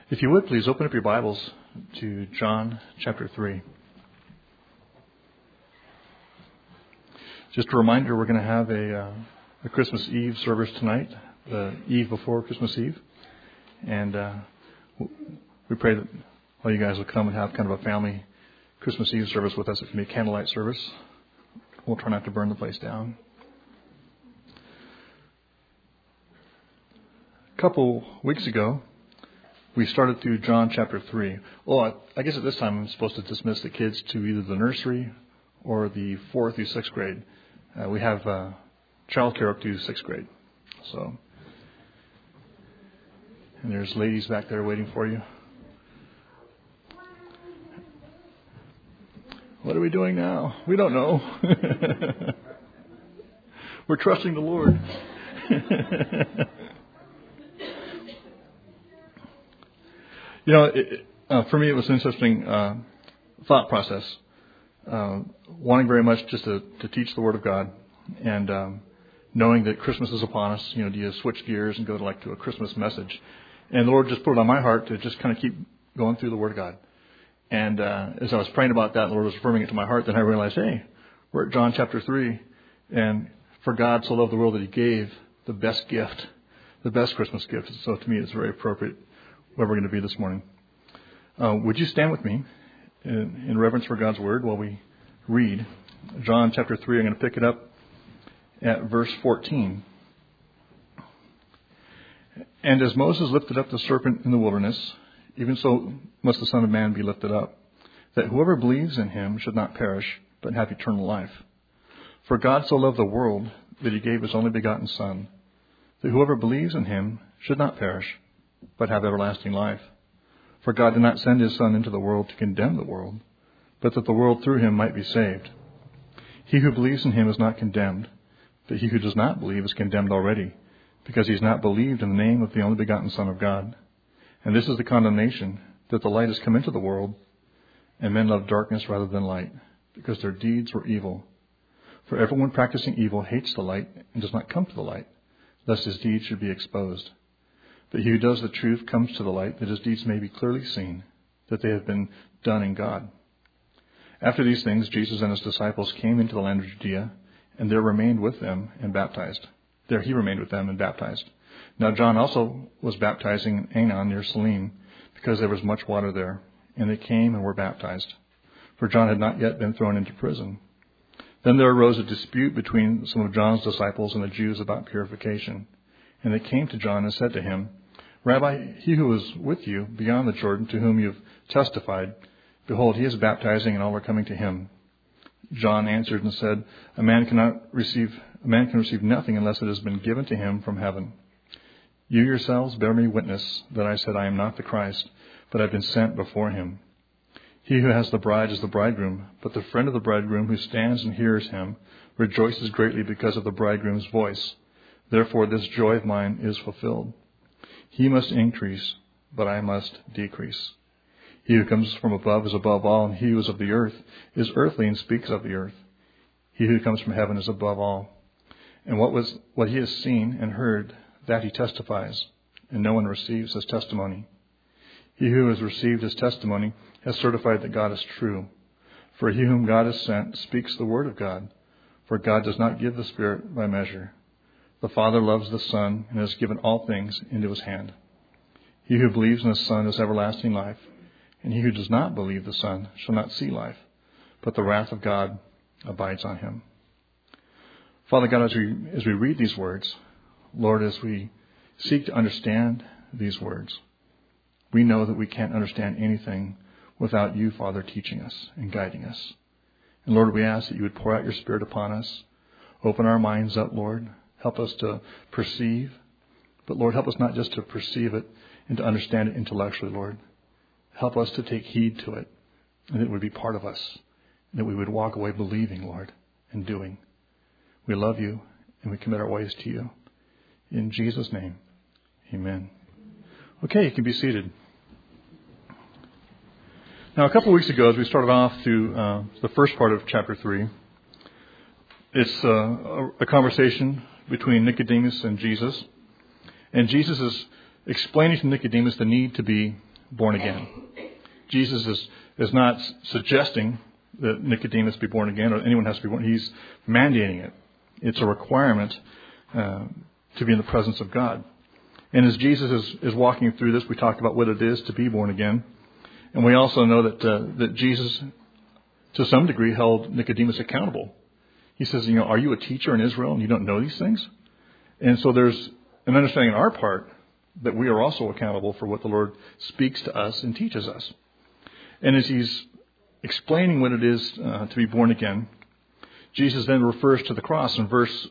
If you would, please open up your Bibles to John chapter 3. Just a reminder, we're going to have a Christmas Eve service tonight, the eve before Christmas Eve. And we pray that all you guys will come and have kind of a family Christmas Eve service with us. It can be a candlelight service. We'll try not to burn the place down. A couple weeks ago, we started through John chapter 3. Well, I guess at this time I'm supposed to dismiss the kids to either the nursery or the 4th through 6th grade. We have childcare up to 6th grade. So, and there's ladies back there waiting for you. What are we doing now? We don't know. We're trusting the Lord. You know, for me, it was an interesting thought process. Wanting very much just to teach the Word of God, and knowing that Christmas is upon us. You know, do you switch gears and go to a Christmas message? And the Lord just put it on my heart to just kind of keep going through the Word of God. And as I was praying about that, the Lord was affirming it to my heart. Then I realized, hey, we're at John chapter 3, and for God so loved the world that He gave the best gift, the best Christmas gift. So to me, it's very appropriate where we're going to be this morning. Would you stand with me in reverence for God's Word while we read John chapter 3? I'm going to pick it up at verse 14. And as Moses lifted up the serpent in the wilderness, even so must the Son of Man be lifted up, that whoever believes in Him should not perish, but have eternal life. For God so loved the world that He gave His only begotten Son, that whoever believes in Him should not perish, but have everlasting life. For God did not send His Son into the world to condemn the world, but that the world through Him might be saved. He who believes in Him is not condemned, but he who does not believe is condemned already, because he has not believed in the name of the only begotten Son of God. And this is the condemnation, that the light has come into the world, and men love darkness rather than light, because their deeds were evil. For everyone practicing evil hates the light and does not come to the light, lest his deeds should be exposed. But he who does the truth comes to the light, that his deeds may be clearly seen, that they have been done in God. After these things, Jesus and His disciples came into the land of Judea, and there remained with them and baptized. There He remained with them and baptized. Now John also was baptizing in Aenon near Salim, because there was much water there, and they came and were baptized. For John had not yet been thrown into prison. Then there arose a dispute between some of John's disciples and the Jews about purification. And they came to John and said to him, Rabbi, he who is with you beyond the Jordan, to whom you have testified, behold, he is baptizing, and all are coming to him. John answered and said, A man can receive nothing unless it has been given to him from heaven. You yourselves bear me witness that I said I am not the Christ, but I have been sent before him. He who has the bride is the bridegroom, but the friend of the bridegroom who stands and hears him rejoices greatly because of the bridegroom's voice. Therefore this joy of mine is fulfilled. He must increase, but I must decrease. He who comes from above is above all, and he who is of the earth is earthly and speaks of the earth. He who comes from heaven is above all. And what he has seen and heard, that he testifies, and no one receives his testimony. He who has received his testimony has certified that God is true. For he whom God has sent speaks the word of God, for God does not give the Spirit by measure. The Father loves the Son and has given all things into His hand. He who believes in the Son has everlasting life, and he who does not believe the Son shall not see life, but the wrath of God abides on him. Father God, as we read these words, Lord, as we seek to understand these words, we know that we can't understand anything without you, Father, teaching us and guiding us. And Lord, we ask that you would pour out your Spirit upon us, open our minds up, Lord. Help us to perceive, but Lord, help us not just to perceive it and to understand it intellectually, Lord. Help us to take heed to it, and that it would be part of us, and that we would walk away believing, Lord, and doing. We love you, and we commit our ways to you. In Jesus' name, amen. Okay, you can be seated. Now, a couple of weeks ago, as we started off through the first part of chapter 3, it's a conversation between Nicodemus and Jesus. And Jesus is explaining to Nicodemus the need to be born again. Jesus is not suggesting that Nicodemus be born again or anyone has to be born. He's mandating it. It's a requirement to be in the presence of God. And as Jesus is walking through this, we talked about what it is to be born again. And we also know that Jesus, to some degree, held Nicodemus accountable. He says, are you a teacher in Israel and you don't know these things? And so there's an understanding on our part that we are also accountable for what the Lord speaks to us and teaches us. And as he's explaining what it is to be born again, Jesus then refers to the cross in verse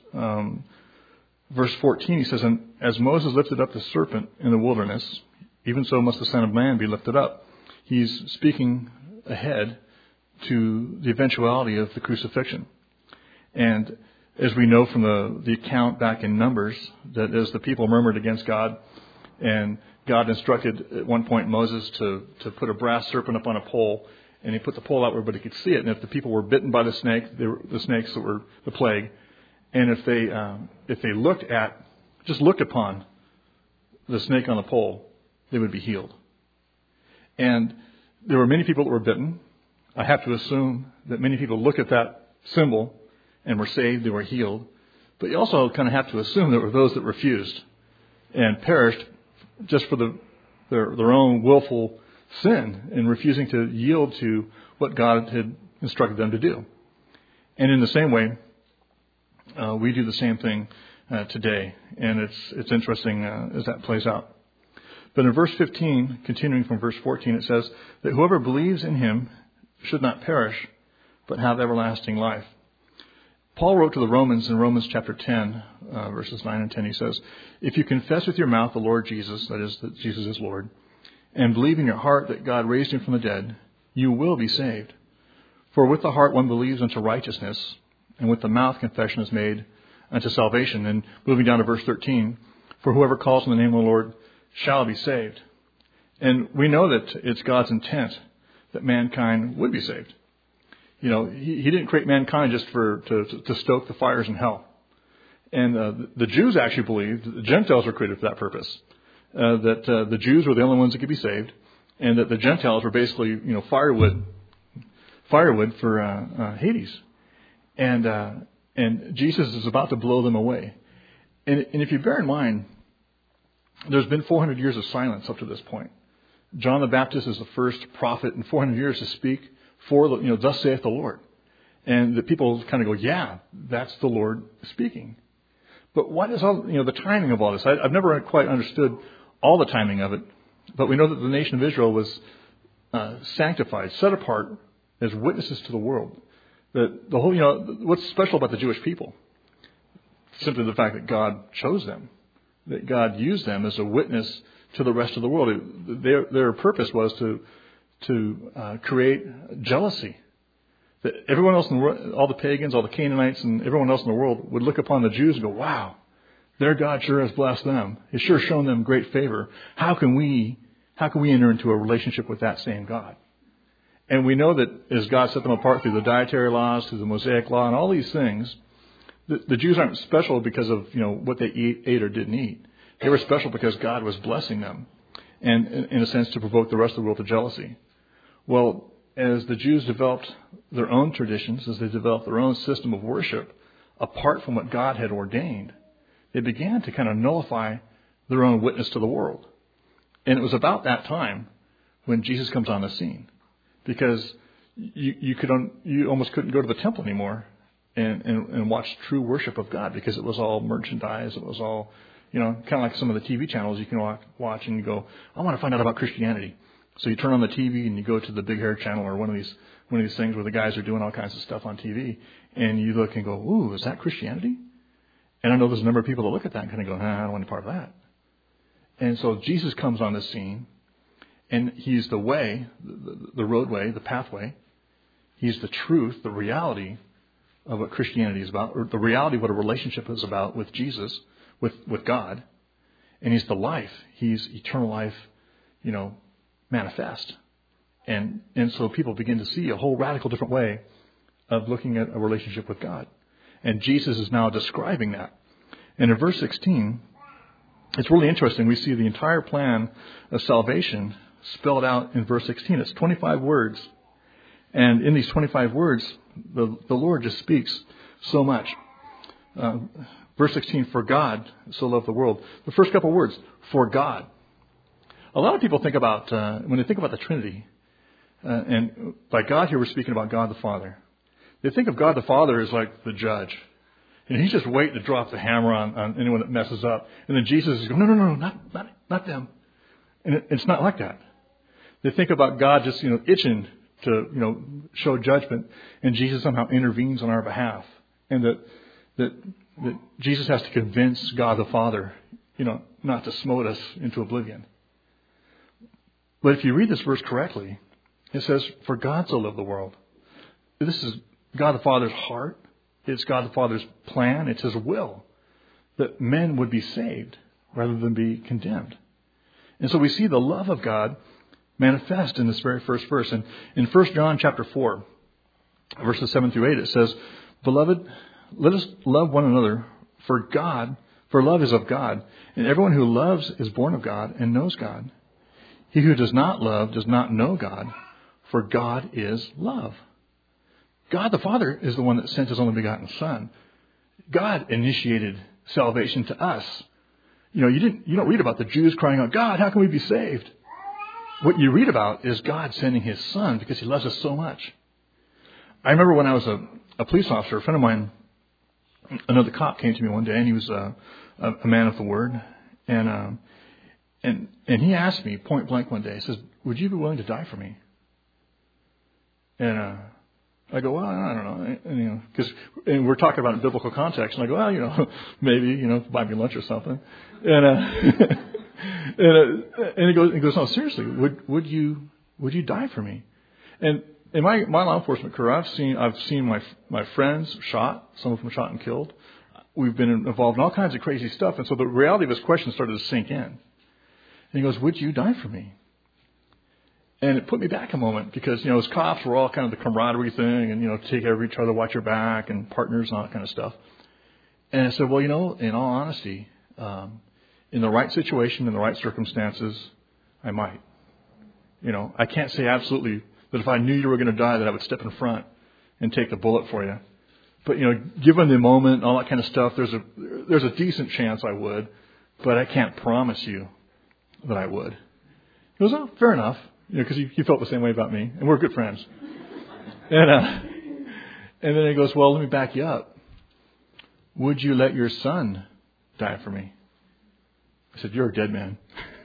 14. He says, "And as Moses lifted up the serpent in the wilderness, even so must the Son of Man be lifted up." He's speaking ahead to the eventuality of the crucifixion. And as we know from the account back in Numbers, that as the people murmured against God, and God instructed at one point Moses to put a brass serpent up on a pole, and he put the pole out where everybody could see it. And if the people were bitten by the snake, they were the snakes that were the plague. And if they looked upon the snake on the pole, they would be healed. And there were many people that were bitten. I have to assume that many people look at that symbol and were saved, they were healed. But you also kind of have to assume there were those that refused and perished just for their own willful sin in refusing to yield to what God had instructed them to do. And in the same way, we do the same thing today. And it's interesting as that plays out. But in verse 15, continuing from verse 14, it says that whoever believes in him should not perish, but have everlasting life. Paul wrote to the Romans in Romans chapter 10, verses 9 and 10, he says, "If you confess with your mouth the Lord Jesus," that is, that Jesus is Lord, "and believe in your heart that God raised him from the dead, you will be saved. For with the heart one believes unto righteousness, and with the mouth confession is made unto salvation." And moving down to verse 13, "For whoever calls on the name of the Lord shall be saved." And we know that it's God's intent that mankind would be saved. He didn't create mankind just to stoke the fires in hell. And the Jews actually believed that the Gentiles were created for that purpose. That the Jews were the only ones that could be saved, and that the Gentiles were basically firewood for Hades. And Jesus is about to blow them away. And if you bear in mind, there's been 400 years of silence up to this point. John the Baptist is the first prophet in 400 years to speak for thus saith the Lord. And the people kind of go, yeah, that's the Lord speaking. But what is all, the timing of all this? I've never quite understood all the timing of it. But we know that the nation of Israel was sanctified, set apart as witnesses to the world. That the whole, what's special about the Jewish people? Simply the fact that God chose them, that God used them as a witness to the rest of the world. Their purpose was to create jealousy. That everyone else in the world, all the pagans, all the Canaanites, and everyone else in the world would look upon the Jews and go, wow, their God sure has blessed them. He's sure shown them great favor. How can we enter into a relationship with that same God? And we know that as God set them apart through the dietary laws, through the Mosaic law, and all these things, the Jews aren't special because of what they ate or didn't eat. They were special because God was blessing them, and in a sense to provoke the rest of the world to jealousy. Well, as the Jews developed their own traditions, as they developed their own system of worship, apart from what God had ordained, they began to kind of nullify their own witness to the world. And it was about that time when Jesus comes on the scene, because you almost couldn't go to the temple anymore and watch true worship of God, because it was all merchandise. It was all, kind of like some of the TV channels you can watch and you go, I want to find out about Christianity. So you turn on the TV and you go to the Big Hair channel or one of these things where the guys are doing all kinds of stuff on TV, and you look and go, ooh, is that Christianity? And I know there's a number of people that look at that and kind of go, I don't want any part of that. And so Jesus comes on the scene, and he's the way, the roadway, the pathway. He's the truth, the reality of what Christianity is about, or the reality of what a relationship is about with Jesus, with God. And he's the life. He's eternal life, manifest. And so people begin to see a whole radical different way of looking at a relationship with God. And Jesus is now describing that. And in verse 16, it's really interesting. We see the entire plan of salvation spelled out in verse 16. It's 25 words. And in these 25 words, the Lord just speaks so much. Verse 16, for God so loved the world. The first couple of words, for God. A lot of people think about, when they think about the Trinity, and by God here we're speaking about God the Father. They think of God the Father as like the judge. And he's just waiting to drop the hammer on anyone that messes up. And then Jesus is going, no, not them. And it's not like that. They think about God just, itching to, show judgment. And Jesus somehow intervenes on our behalf. And that Jesus has to convince God the Father, not to smote us into oblivion. But if you read this verse correctly, it says, for God so loved the world. This is God the Father's heart. It's God the Father's plan. It's His will that men would be saved rather than be condemned. And so we see the love of God manifest in this very first verse. And in 1 John chapter 4, verses 7 through 8, it says, Beloved, let us love one another, for love is of God, and everyone who loves is born of God and knows God. He who does not love does not know God, for God is love. God the Father is the one that sent His only begotten Son. God initiated salvation to us. You don't read about the Jews crying out, God, how can we be saved? What you read about is God sending His Son because He loves us so much. I remember when I was a police officer, a friend of mine, another cop came to me one day, and he was a man of the Word, and he asked me point blank one day. He says, "Would you be willing to die for me?" And I go, "Well, I don't know," and we're talking about a biblical context, and I go, "Well, maybe, buy me lunch or something," and he goes, "No, seriously, would you die for me?" And in my law enforcement career, I've seen my friends shot, some of them shot and killed. We've been involved in all kinds of crazy stuff, and so the reality of his question started to sink in. And he goes, "Would you die for me?" And it put me back a moment because, as cops, we're all kind of the camaraderie thing and, take care of each other, watch your back, and partners and all that kind of stuff. And I said, well, in all honesty, in the right situation, in the right circumstances, I might. I can't say absolutely that if I knew you were going to die that I would step in front and take the bullet for you. But, given the moment and all that kind of stuff, there's a decent chance I would, but I can't promise you that I would. He goes, oh, fair enough. Because he felt the same way about me, and we're good friends. And then he goes, well, let me back you up. Would you let your son die for me? I said, you're a dead man.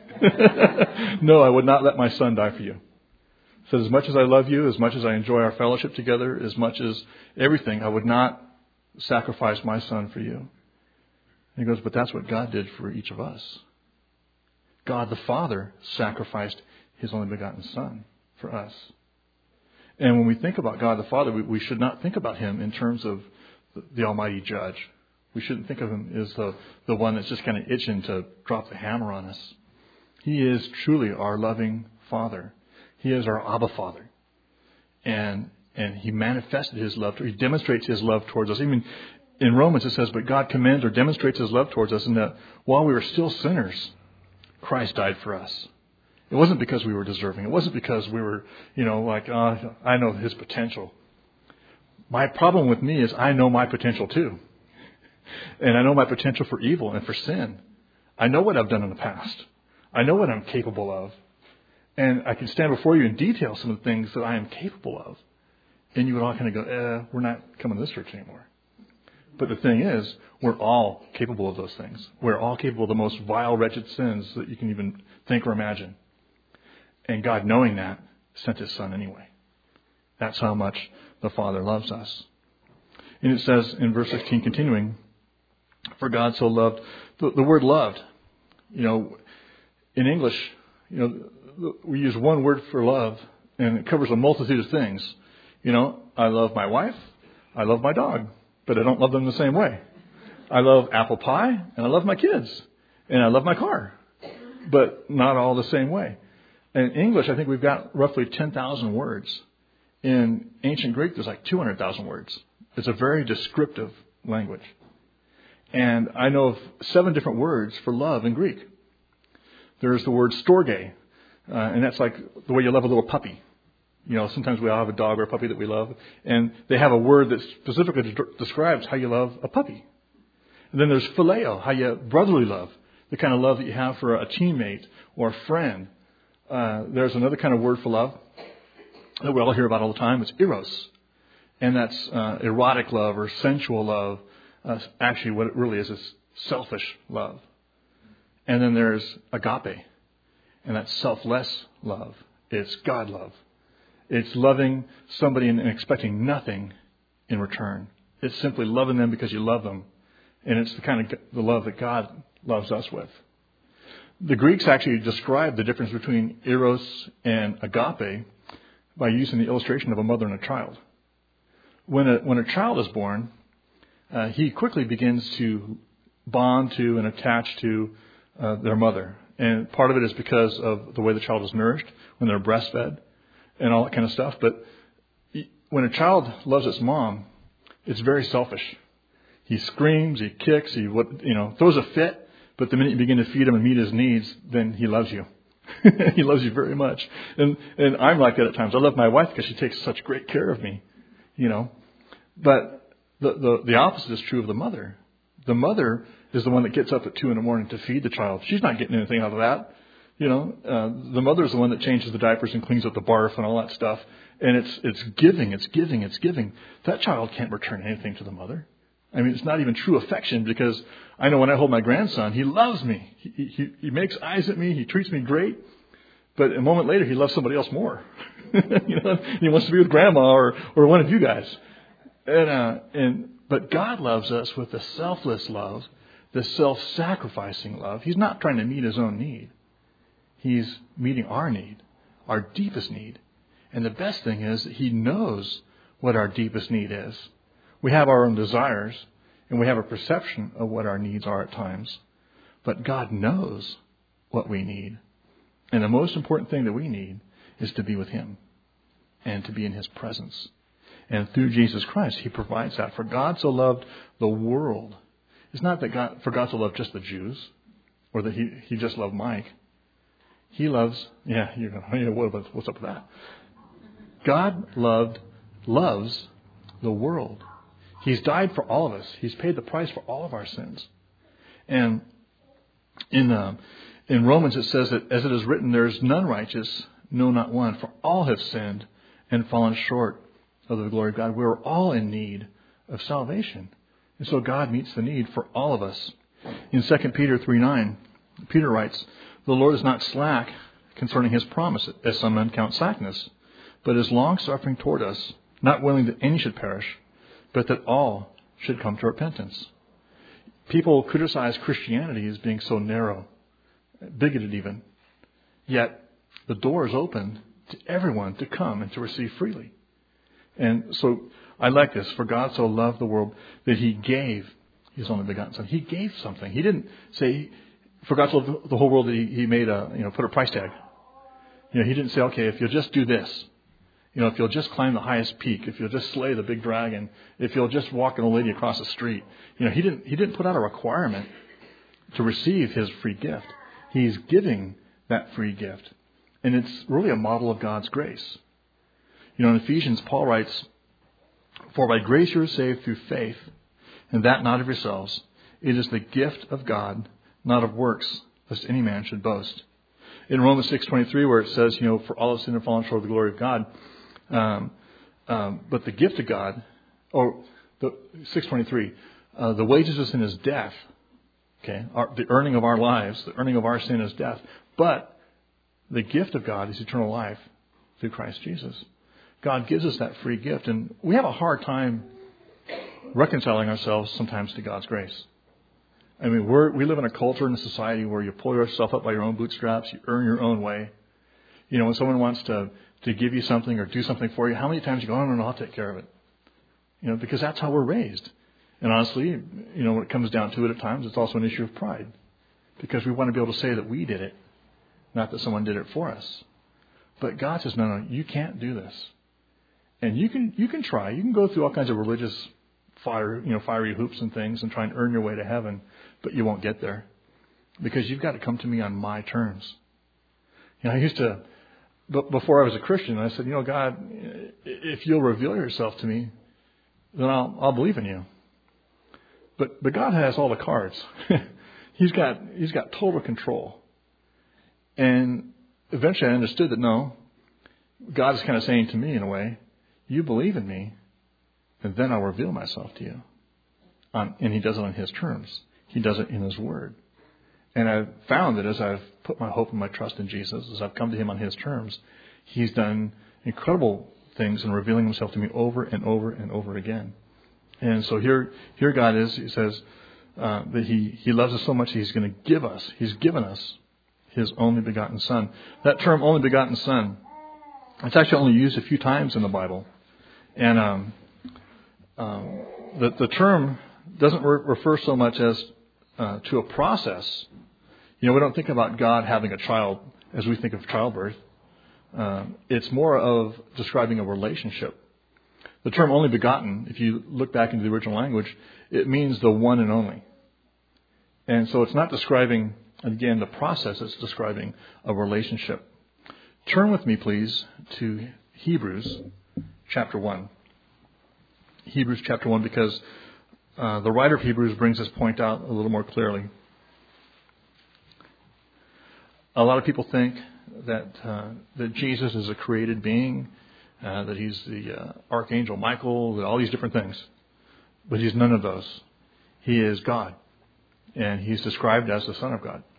No, I would not let my son die for you. I said, as much as I love you, as much as I enjoy our fellowship together, as much as everything, I would not sacrifice my son for you. And he goes, but that's what God did for each of us. God the Father sacrificed His only begotten Son for us. And when we think about God the Father, we should not think about Him in terms of the Almighty Judge. We shouldn't think of Him as the one that's just kind of itching to drop the hammer on us. He is truly our loving Father. He is our Abba Father. And He manifested His love. He demonstrates His love towards us. Even in Romans it says, but God commends or demonstrates His love towards us in that while we were still sinners, Christ died for us. It wasn't because we were deserving. It wasn't because we were, I know His potential. My problem with me is I know my potential too. And I know my potential for evil and for sin. I know what I've done in the past. I know what I'm capable of. And I can stand before you and detail some of the things that I am capable of. And you would all kind of go, we're not coming to this church anymore. But the thing is, we're all capable of those things. We're all capable of the most vile, wretched sins that you can even think or imagine. And God, knowing that, sent His Son anyway. That's how much the Father loves us. And it says in verse 16, continuing, for God so loved, the word loved, in English, we use one word for love, and it covers a multitude of things. I love my wife, I love my dog, but I don't love them the same way. I love apple pie, and I love my kids, and I love my car, but not all the same way. In English, I think we've got roughly 10,000 words. In ancient Greek, there's like 200,000 words. It's a very descriptive language. And I know of 7 different words for love in Greek. There's the word storge. And that's like the way you love a little puppy. You know, sometimes we all have a dog or a puppy that we love, and they have a word that specifically describes how you love a puppy. And then there's phileo, how you brotherly love, the kind of love that you have for a teammate or a friend. There's another kind of word for love that we all hear about all the time. It's eros. And that's erotic love or sensual love. Actually, what it really is selfish love. And then there's agape. And that's selfless love. It's God love. It's loving somebody and expecting nothing in return. It's simply loving them because you love them. And it's the kind of the love that God loves us with. The Greeks actually describe the difference between eros and agape by using the illustration of a mother and a child. When a child is born, he quickly begins to bond to and attach to their mother. And part of it is because of the way the child is nourished when they're breastfed and all that kind of stuff. But when a child loves its mom, it's very selfish. He screams, he kicks, he throws a fit. But the minute you begin to feed him and meet his needs, then he loves you. He loves you very much. And I'm like that at times. I love my wife because she takes such great care of me, But the opposite is true of the mother. The mother is the one that gets up at 2 a.m. to feed the child. She's not getting anything out of that. The mother is the one that changes the diapers and cleans up the barf and all that stuff. And it's giving. That child can't return anything to the mother. I mean, it's not even true affection, because I know when I hold my grandson, he loves me. He makes eyes at me. He treats me great. But a moment later, he loves somebody else more. He wants to be with grandma or one of you guys. But God loves us with the selfless love, the self-sacrificing love. He's not trying to meet his own need. He's meeting our need, our deepest need. And the best thing is that he knows what our deepest need is. We have our own desires, and we have a perception of what our needs are at times. But God knows what we need. And the most important thing that we need is to be with him and to be in his presence. And through Jesus Christ, he provides that. For God so loved the world. It's not that for God to love just the Jews, or that he just loved Mike. He loves, what's up with that? God loves the world. He's died for all of us. He's paid the price for all of our sins. And in Romans it says that, as it is written, there is none righteous, no, not one. For all have sinned and fallen short of the glory of God. We're all in need of salvation. And so God meets the need for all of us. In 2 Peter 3:9, Peter writes, "The Lord is not slack concerning his promise, as some men count slackness, but is long-suffering toward us, not willing that any should perish, but that all should come to repentance." People criticize Christianity as being so narrow, bigoted even. Yet the door is open to everyone to come and to receive freely. And so I like this. For God so loved the world that he gave his only begotten Son. He gave something. He didn't say, for God so loved the whole world that he made put a price tag. He didn't say, okay, if you'll just do this, if you'll just climb the highest peak, if you'll just slay the big dragon, if you'll just walk an old lady across the street, he didn't put out a requirement to receive his free gift. He's giving that free gift. And it's really a model of God's grace. In Ephesians, Paul writes, "For by grace you are saved through faith, and that not of yourselves. It is the gift of God, not of works, lest any man should boast." In Romans 6:23, where it says, for all have sinned and fallen short of the glory of God, but the gift of God, or the 6:23, the wages of sin is death. Okay, the earning of our lives, the earning of our sin is death. But the gift of God is eternal life through Christ Jesus. God gives us that free gift, and we have a hard time reconciling ourselves sometimes to God's grace. I mean, we live in a culture and a society where you pull yourself up by your own bootstraps, you earn your own way. When someone wants to give you something or do something for you, how many times you go, "Oh, no, I'll take care of it." Because that's how we're raised. And honestly, when it comes down to it at times, it's also an issue of pride. Because we want to be able to say that we did it, not that someone did it for us. But God says, no, you can't do this. And you can try. You can go through all kinds of religious fiery hoops and things and try and earn your way to heaven, but you won't get there. Because you've got to come to me on my terms. I used to, before I was a Christian, I said, God, if you'll reveal yourself to me, then I'll believe in you. But God has all the cards. He's got total control. And eventually I understood that no, God is kind of saying to me in a way, you believe in me, and then I'll reveal myself to you. And He does it on His terms. He does it in His Word. And I've found that as I've put my hope and my trust in Jesus, as I've come to Him on His terms, He's done incredible things in revealing Himself to me over and over and over again. And so here God is. He says that He loves us so much He's going to give us. He's given us His only begotten Son. That term, only begotten Son, it's actually only used a few times in the Bible. And the term doesn't refer so much as to a process. We don't think about God having a child as we think of childbirth. It's more of describing a relationship. The term only begotten, if you look back into the original language, it means the one and only. And so it's not describing, again, the process. It's describing a relationship. Turn with me, please, to Hebrews chapter 1. Hebrews chapter 1, because the writer of Hebrews brings this point out a little more clearly. A lot of people think that Jesus is a created being, that He's the Archangel Michael, all these different things. But He's none of those. He is God, and He's described as the Son of God.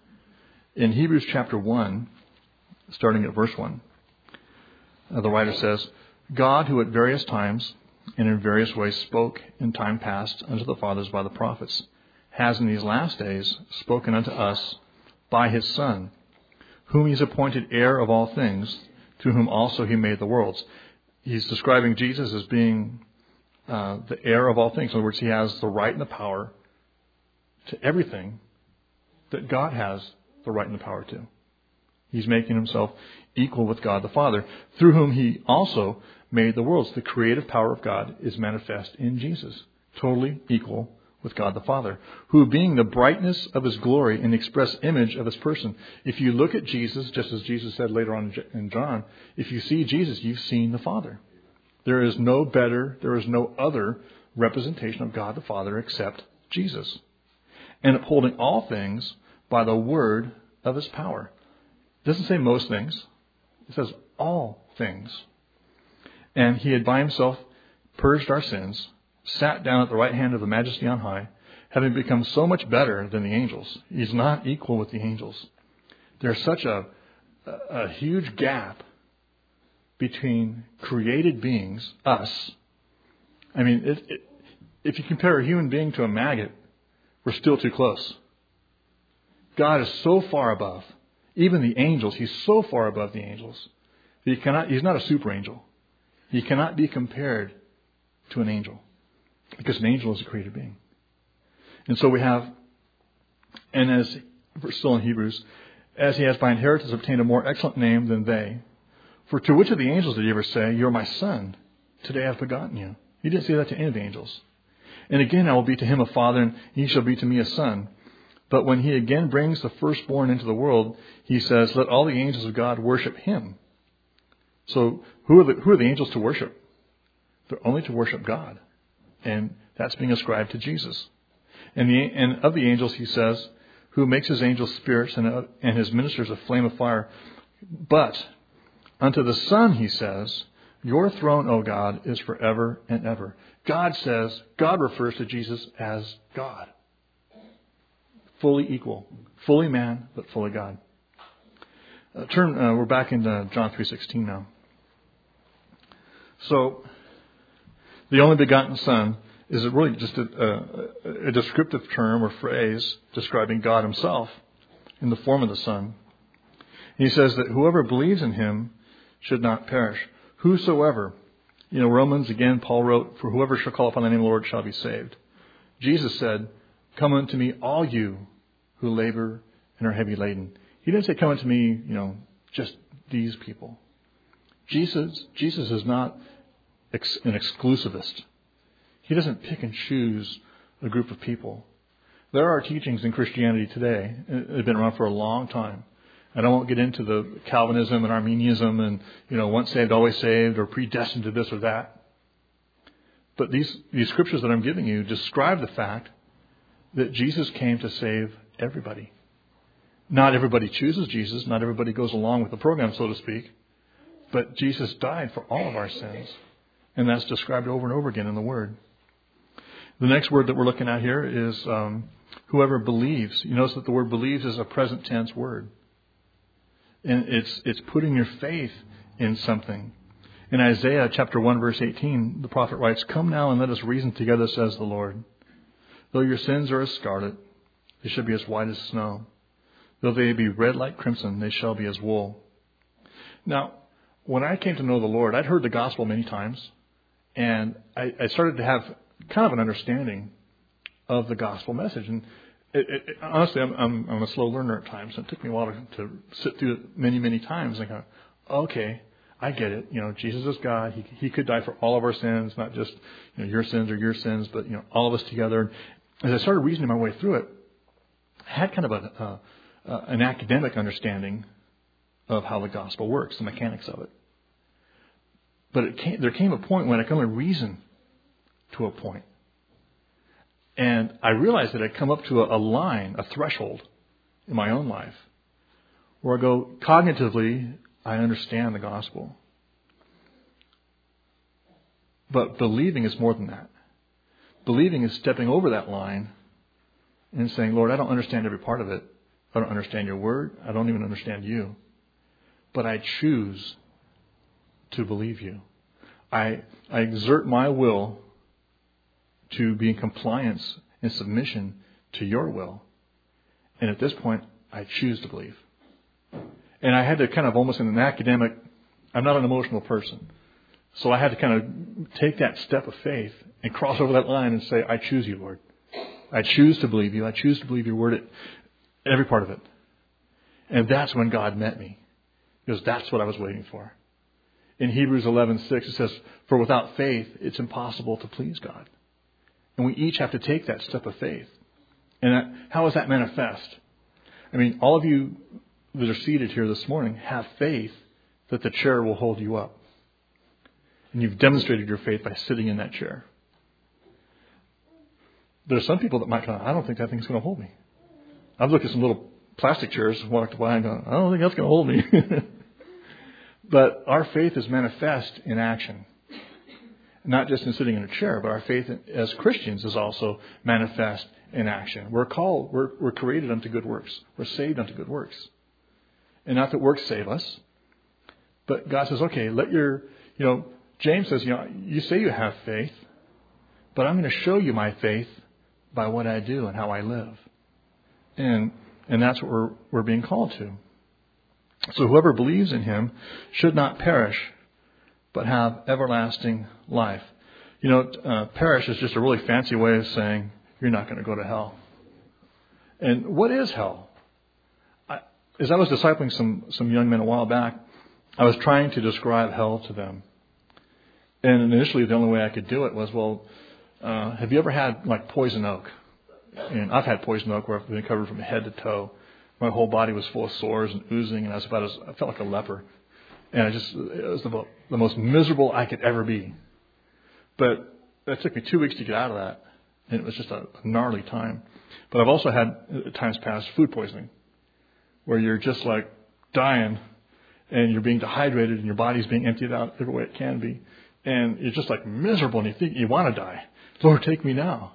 In Hebrews chapter 1, starting at verse 1, the writer says, God, who at various times and in various ways spoke in time past unto the fathers by the prophets, has in these last days spoken unto us by His Son, whom He's appointed heir of all things, through whom also He made the worlds. He's describing Jesus as being the heir of all things. In other words, He has the right and the power to everything that God has the right and the power to. He's making Himself equal with God the Father, through whom He also made the worlds. The creative power of God is manifest in Jesus, totally equal with God the Father, who being the brightness of His glory and the express image of His person. If you look at Jesus, just as Jesus said later on in John, if you see Jesus, you've seen the Father. There is no other representation of God the Father except Jesus. And upholding all things by the word of His power. It doesn't say most things. It says all things. And He had by Himself purged our sins, sat down at the right hand of the Majesty on high, having become so much better than the angels. He's not equal with the angels. There's such a huge gap between created beings, us. I mean, if you compare a human being to a maggot, we're still too close. God is so far above. Even the angels, He's so far above the angels. He's not a super angel. He cannot be compared to an angel, because an angel is a created being. And so we have, and as we're still in Hebrews, as He has by inheritance obtained a more excellent name than they. For to which of the angels did He ever say, You're my son, today I have begotten you? He didn't say that to any of the angels. And again, I will be to him a father, and he shall be to me a son. But when He again brings the firstborn into the world, He says, Let all the angels of God worship Him. So who are the angels to worship? They're only to worship God. And that's being ascribed to Jesus. And of the angels, He says, who makes His angels spirits and His ministers a flame of fire. But unto the Son, He says, Your throne, O God, is forever and ever. God refers to Jesus as God. Fully equal. Fully man, but fully God. We're back in John 3:16 now. So, the only begotten Son is really just a descriptive term or phrase describing God Himself in the form of the Son. He says that whoever believes in Him should not perish. Whosoever. Romans, again, Paul wrote, For whoever shall call upon the name of the Lord shall be saved. Jesus said, Come unto me, all you who labor and are heavy laden. He didn't say, Come unto me, just these people. Jesus is not an exclusivist. He doesn't pick and choose a group of people. There are teachings in Christianity today, they've been around for a long time, And I won't get into the Calvinism and Arminianism and, once saved, always saved, or predestined to this or that. But these scriptures that I'm giving you describe the fact that Jesus came to save everybody. Not everybody chooses Jesus. Not everybody goes along with the program, so to speak. But Jesus died for all of our sins. And that's described over and over again in the Word. The next word that we're looking at here is whoever believes. You notice that the word believes is a present tense word. And it's putting your faith in something. In Isaiah chapter 1, verse 18, the prophet writes, "Come now and let us reason together, says the Lord. Though your sins are as scarlet, they shall be as white as snow. Though they be red like crimson, they shall be as wool." Now, when I came to know the Lord, I'd heard the gospel many times. And I started to have kind of an understanding of the gospel message. And honestly, I'm a slow learner at times. It took me a while to sit through it many, many times and go, okay, I get it. Jesus is God. He could die for all of our sins, not just your sins or your sins, but all of us together. As I started reasoning my way through it, I had kind of an academic understanding of how the gospel works, the mechanics of it. But there came a point when I could only reason to a point. And I realized that I'd come up to a line, a threshold in my own life, where I go, cognitively, I understand the gospel. But believing is more than that. Believing is stepping over that line and saying, Lord, I don't understand every part of it. I don't understand your word. I don't even understand you. But I choose to believe you. I exert my will to be in compliance and submission to your will. And at this point, I choose to believe. And I had to kind of almost in an academic, I'm not an emotional person. So I had to kind of take that step of faith and cross over that line and say, I choose you, Lord. I choose to believe you. I choose to believe your word, every part of it. And that's when God met me. Because that's what I was waiting for. In Hebrews 11:6, it says, "For without faith, it's impossible to please God." And we each have to take that step of faith. And how does that manifest? I mean, all of you that are seated here this morning have faith that the chair will hold you up. And you've demonstrated your faith by sitting in that chair. There's some people that might go, I don't think that thing's going to hold me. I've looked at some little plastic chairs, walked by and gone, I don't think that's going to hold me. But our faith is manifest in action. Not just in sitting in a chair, but our faith as Christians is also manifest in action. We're called, we're created unto good works. We're saved unto good works. And not that works save us. But God says, okay, let your, James says, you say you have faith, but I'm going to show you my faith by what I do and how I live. And that's what we're being called to. So whoever believes in him should not perish, but have everlasting life. Perish is just a really fancy way of saying you're not going to go to hell. And what is hell? As I was discipling some young men a while back, I was trying to describe hell to them. And initially the only way I could do it was, have you ever had like poison oak? And I've had poison oak where I've been covered from head to toe. My whole body was full of sores and oozing, and I felt like a leper. And it was the most miserable I could ever be. But it took me 2 weeks to get out of that. And it was just a gnarly time. But I've also had, at times past, food poisoning, where you're just like dying, and you're being dehydrated, and your body's being emptied out every way it can be. And you're just like miserable, and you think you want to die. Lord, take me now,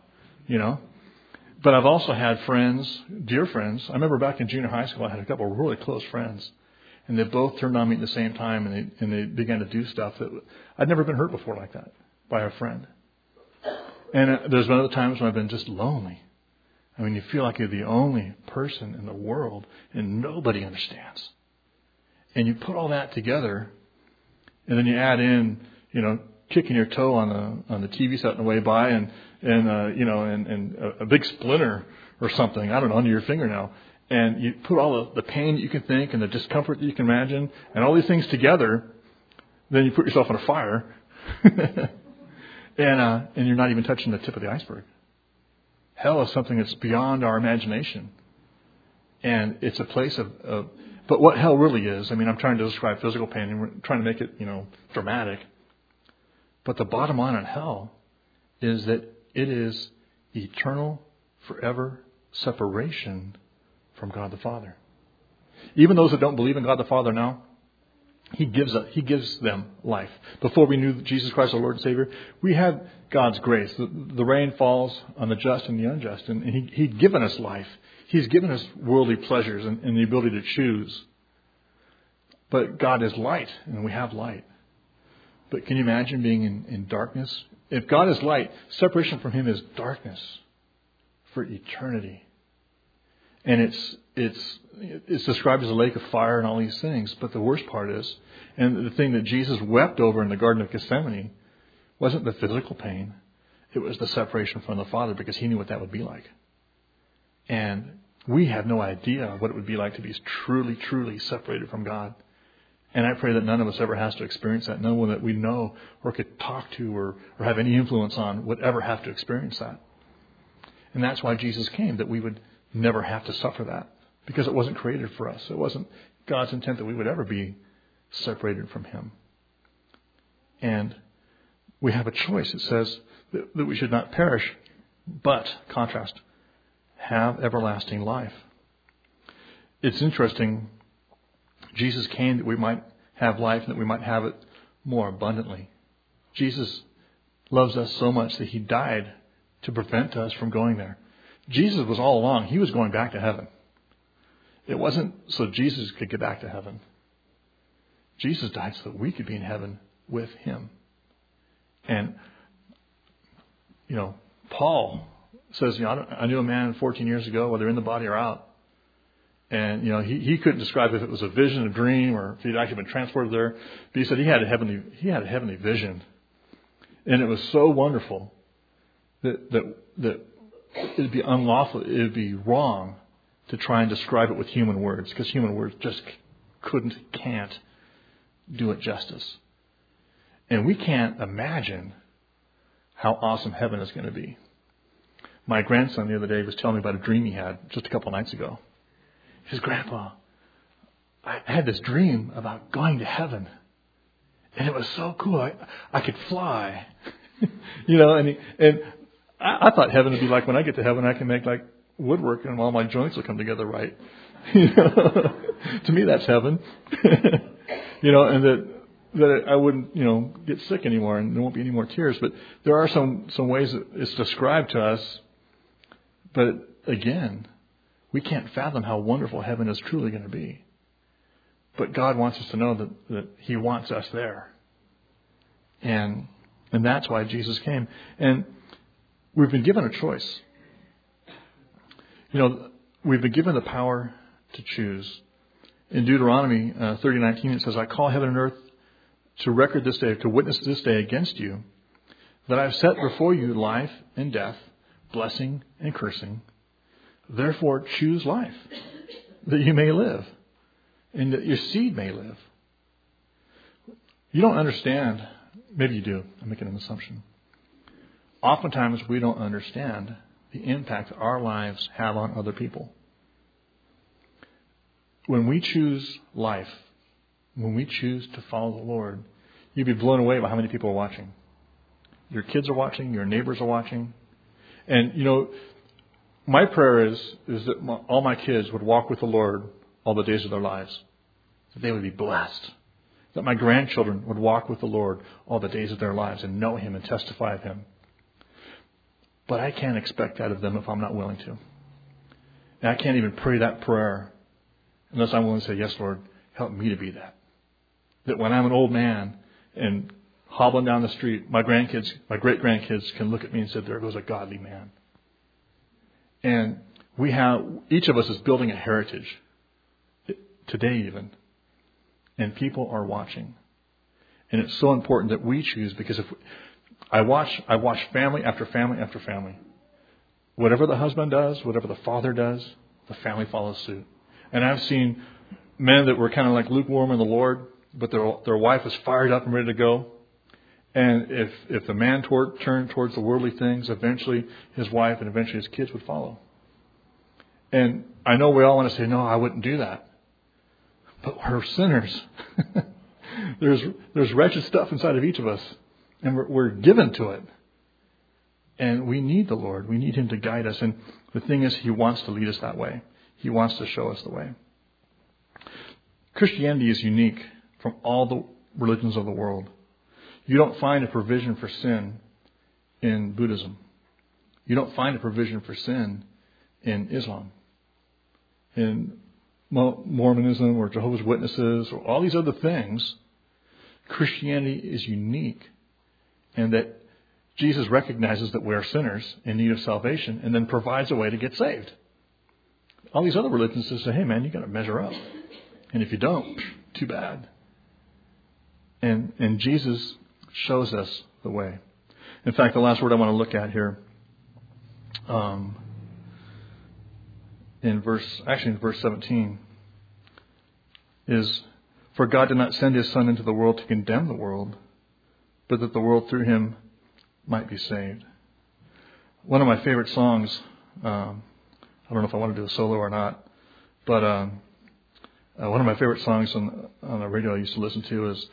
But I've also had friends, dear friends. I remember back in junior high school, I had a couple of really close friends. And they both turned on me at the same time, and they began to do stuff that I'd never been hurt before like that by a friend. And there's been other times when I've been just lonely. I mean, you feel like you're the only person in the world, and nobody understands. And you put all that together, and then you add in, kicking your toe on the TV set on the way by, and a big splinter or something, I don't know, under your fingernail. And you put all the pain that you can think and the discomfort that you can imagine and all these things together, then you put yourself on a fire and you're not even touching the tip of the iceberg. Hell is something that's beyond our imagination. And it's a place of But what hell really is, I mean, I'm trying to describe physical pain and we're trying to make it, dramatic. But the bottom line on hell is that it is eternal, forever separation from God the Father. Even those that don't believe in God the Father now, He gives them life. Before we knew Jesus Christ, our Lord and Savior, we had God's grace. The rain falls on the just and the unjust, and He'd given us life. He's given us worldly pleasures and the ability to choose. But God is light, and we have light. But can you imagine being in darkness? If God is light, separation from Him is darkness for eternity. And it's described as a lake of fire and all these things. But the worst part is, and the thing that Jesus wept over in the Garden of Gethsemane wasn't the physical pain. It was the separation from the Father, because He knew what that would be like. And we have no idea what it would be like to be truly, truly separated from God. And I pray that none of us ever has to experience that. No one that we know or could talk to or have any influence on would ever have to experience that. And that's why Jesus came, that we would never have to suffer that. Because it wasn't created for us. It wasn't God's intent that we would ever be separated from Him. And we have a choice. It says that we should not perish, but, contrast, have everlasting life. It's interesting. Jesus came that we might have life and that we might have it more abundantly. Jesus loves us so much that He died to prevent us from going there. Jesus was all along, He was going back to heaven. It wasn't so Jesus could get back to heaven. Jesus died so that we could be in heaven with Him. And, Paul says, I knew a man 14 years ago, whether in the body or out. And, he couldn't describe if it was a vision, a dream, or if he'd actually been transported there. But he said he had a heavenly vision. And it was so wonderful that it'd be unlawful, it'd be wrong to try and describe it with human words, because human words just can't do it justice. And we can't imagine how awesome heaven is going to be. My grandson the other day was telling me about a dream he had just a couple nights ago. He says, Grandpa, I had this dream about going to heaven. And it was so cool. I could fly. And I thought heaven would be like when I get to heaven, I can make like woodwork and all my joints will come together right. To me, that's heaven. And that I wouldn't, get sick anymore and there won't be any more tears. But there are some ways that it's described to us. But again, we can't fathom how wonderful heaven is truly going to be. But God wants us to know that He wants us there. And that's why Jesus came. And we've been given a choice. We've been given the power to choose. In Deuteronomy 30:19, it says, I call heaven and earth to record this day, to witness this day against you, that I have set before you life and death, blessing and cursing. Therefore, choose life, that you may live, and that your seed may live. You don't understand. Maybe you do. I'm making an assumption. Oftentimes, we don't understand the impact our lives have on other people. When we choose life, when we choose to follow the Lord, you'd be blown away by how many people are watching. Your kids are watching. Your neighbors are watching. And, my prayer is that all my kids would walk with the Lord all the days of their lives. That they would be blessed. That my grandchildren would walk with the Lord all the days of their lives and know Him and testify of Him. But I can't expect that of them if I'm not willing to. And I can't even pray that prayer unless I'm willing to say, yes, Lord, help me to be that. That when I'm an old man and hobbling down the street, my great-grandkids can look at me and say, there goes a godly man. And each of us is building a heritage today even. And people are watching. And it's so important that we choose, because if I watch family after family after family. Whatever the husband does, whatever the father does, the family follows suit. And I've seen men that were kind of like lukewarm in the Lord, but their wife is fired up and ready to go. And if the man turned towards the worldly things, eventually his wife and eventually his kids would follow. And I know we all want to say, no, I wouldn't do that. But we're sinners. There's wretched stuff inside of each of us, and we're given to it. And we need the Lord. We need Him to guide us. And the thing is, He wants to lead us that way. He wants to show us the way. Christianity is unique from all the religions of the world. You don't find a provision for sin in Buddhism. You don't find a provision for sin in Islam, in Mormonism or Jehovah's Witnesses or all these other things. Christianity is unique in that Jesus recognizes that we are sinners in need of salvation and then provides a way to get saved. All these other religions just say, hey man, you got to measure up. And if you don't, too bad. And Jesus shows us the way. In fact, the last word I want to look at here, in verse 17, is, for God did not send His Son into the world to condemn the world, but that the world through Him might be saved. One of my favorite songs, I don't know if I want to do a solo or not, but one of my favorite songs on the radio I used to listen to is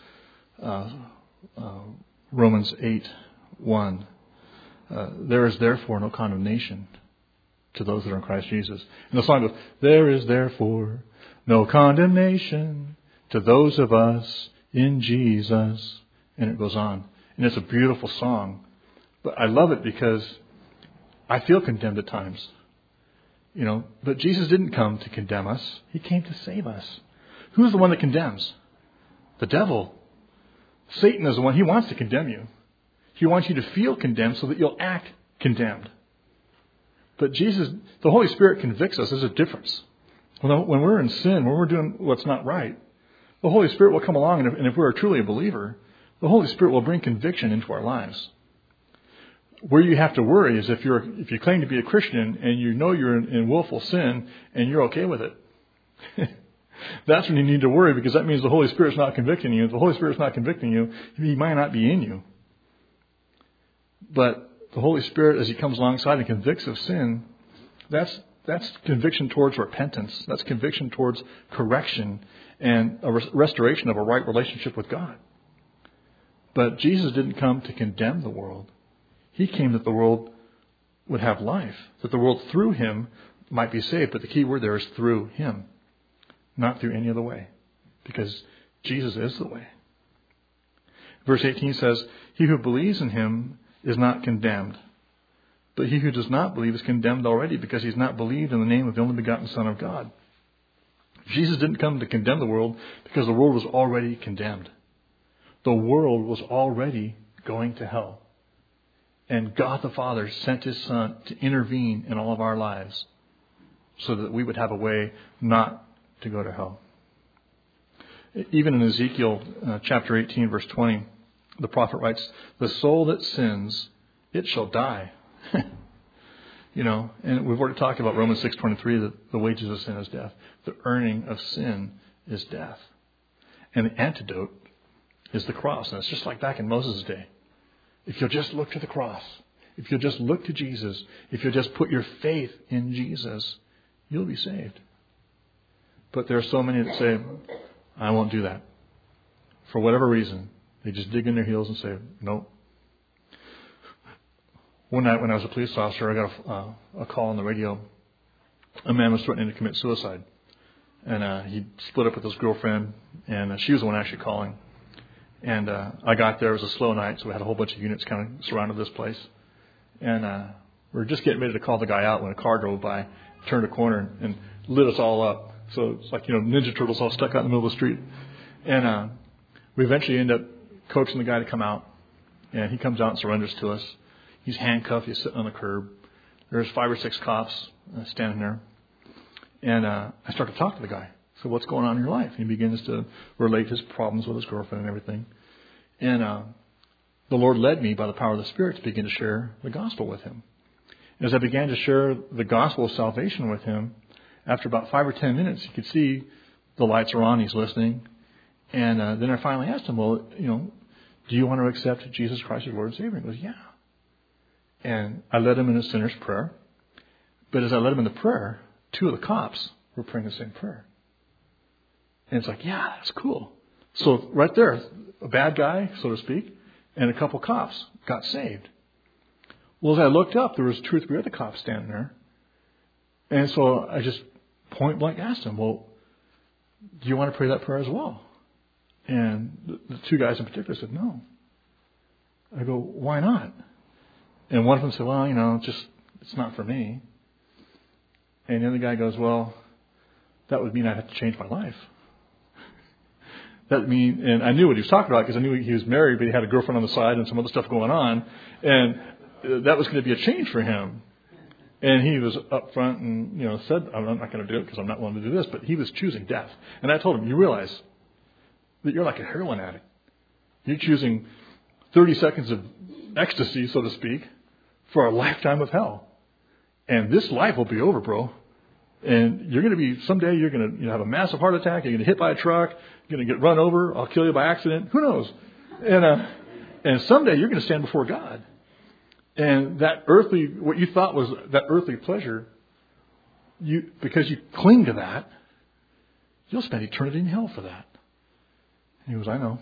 Romans 8:1. There is therefore no condemnation to those that are in Christ Jesus. And the song goes, there is therefore no condemnation to those of us in Jesus. And it goes on. And it's a beautiful song. But I love it because I feel condemned at times. You know, but Jesus didn't come to condemn us. He came to save us. Who's the one that condemns? The devil. Satan is the one. He wants to condemn you. He wants you to feel condemned so that you'll act condemned. But Jesus, the Holy Spirit convicts us. There's a difference. When we're in sin, when we're doing what's not right, the Holy Spirit will come along, and if we're truly a believer, the Holy Spirit will bring conviction into our lives. Where you have to worry is if you claim to be a Christian and you know you're in willful sin and you're okay with it. That's when you need to worry, because that means the Holy Spirit's not convicting you. If the Holy Spirit's not convicting you, He might not be in you. But the Holy Spirit, as He comes alongside and convicts of sin, that's conviction towards repentance. That's conviction towards correction and a restoration of a right relationship with God. But Jesus didn't come to condemn the world. He came that the world would have life, that the world through Him might be saved. But the key word there is through Him, not through any other way, because Jesus is the way. Verse 18 says, he who believes in Him is not condemned, but he who does not believe is condemned already, because he's not believed in the name of the only begotten Son of God. Jesus didn't come to condemn the world because the world was already condemned. The world was already going to hell. And God the Father sent His Son to intervene in all of our lives so that we would have a way not to go to hell. Even in Ezekiel chapter 18, verse 20, the prophet writes, the soul that sins, it shall die. You know, and we've already talked about Romans 6:23, that the wages of sin is death. The earning of sin is death. And the antidote is the cross. And it's just like back in Moses' day. If you'll just look to the cross, if you'll just look to Jesus, if you'll just put your faith in Jesus, you'll be saved. But there are so many that say, I won't do that. For whatever reason, they just dig in their heels and say, nope. One night when I was a police officer, I got a call on the radio. A man was threatening to commit suicide. And he split up with his girlfriend, and she was the one actually calling. And I got there. It was a slow night, so we had a whole bunch of units kind of surrounded this place. And we were just getting ready to call the guy out when a car drove by, turned a corner, and lit us all up. So it's like, Ninja Turtles all stuck out in the middle of the street. And we eventually end up coaxing the guy to come out. And he comes out and surrenders to us. He's handcuffed. He's sitting on the curb. There's 5 or 6 cops standing there. And I start to talk to the guy. So what's going on in your life? And he begins to relate his problems with his girlfriend and everything. And the Lord led me by the power of the Spirit to begin to share the gospel with him. And as I began to share the gospel of salvation with him, after about 5 or 10 minutes, you could see the lights are on. He's listening. And then I finally asked him, well, do you want to accept Jesus Christ as Lord and Savior? He goes, yeah. And I led him in a sinner's prayer. But as I led him in the prayer, 2 of the cops were praying the same prayer. And it's like, yeah, that's cool. So right there, a bad guy, so to speak, and a couple cops got saved. Well, as I looked up, there was 2 or 3 other cops standing there. And so I just point blank asked him, well, do you want to pray that prayer as well? And the 2 guys in particular said, no. I go, why not? And one of them said, well, it's not for me. And the other guy goes, well, that would mean I'd have to change my life. And I knew what he was talking about because I knew he was married, but he had a girlfriend on the side and some other stuff going on. And that was going to be a change for him. And he was up front and, said, I'm not going to do it because I'm not willing to do this. But he was choosing death. And I told him, you realize that you're like a heroin addict. You're choosing 30 seconds of ecstasy, so to speak, for a lifetime of hell. And this life will be over, bro. And you're going to be, someday you're going to have a massive heart attack. You're going to get hit by a truck. You're going to get run over. I'll kill you by accident. Who knows? And someday you're going to stand before God. And that what you thought was that earthly pleasure, because you cling to that, you'll spend eternity in hell for that. And he goes, I know.